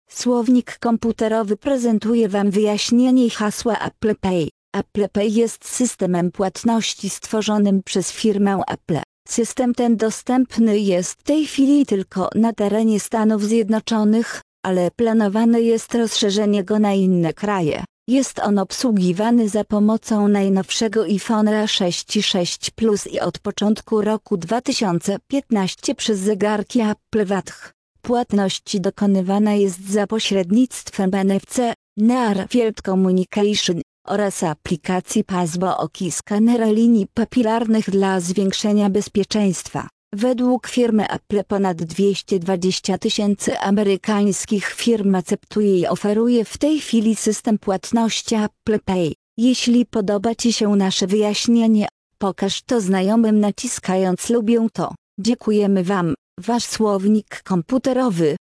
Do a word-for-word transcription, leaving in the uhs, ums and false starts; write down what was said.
Słownik komputerowy prezentuje Wam wyjaśnienie hasła Apple Pay. Apple Pay jest systemem płatności stworzonym przez firmę Apple. System ten dostępny jest w tej chwili tylko na terenie Stanów Zjednoczonych, ale planowane jest rozszerzenie go na inne kraje. Jest on obsługiwany za pomocą najnowszego iPhone'a sześć i sześć Plus i od początku roku dwa tysiące piętnastego przez zegarki Apple Watch. Płatność dokonywana jest za pośrednictwem N F C, Near Field Communication oraz aplikacji Passbook i skanera linii papilarnych dla zwiększenia bezpieczeństwa. Według firmy Apple ponad dwieście dwadzieścia tysięcy amerykańskich firm akceptuje i oferuje w tej chwili system płatności Apple Pay. Jeśli podoba Ci się nasze wyjaśnienie, pokaż to znajomym naciskając lubię to. Dziękujemy Wam, Wasz słownik komputerowy.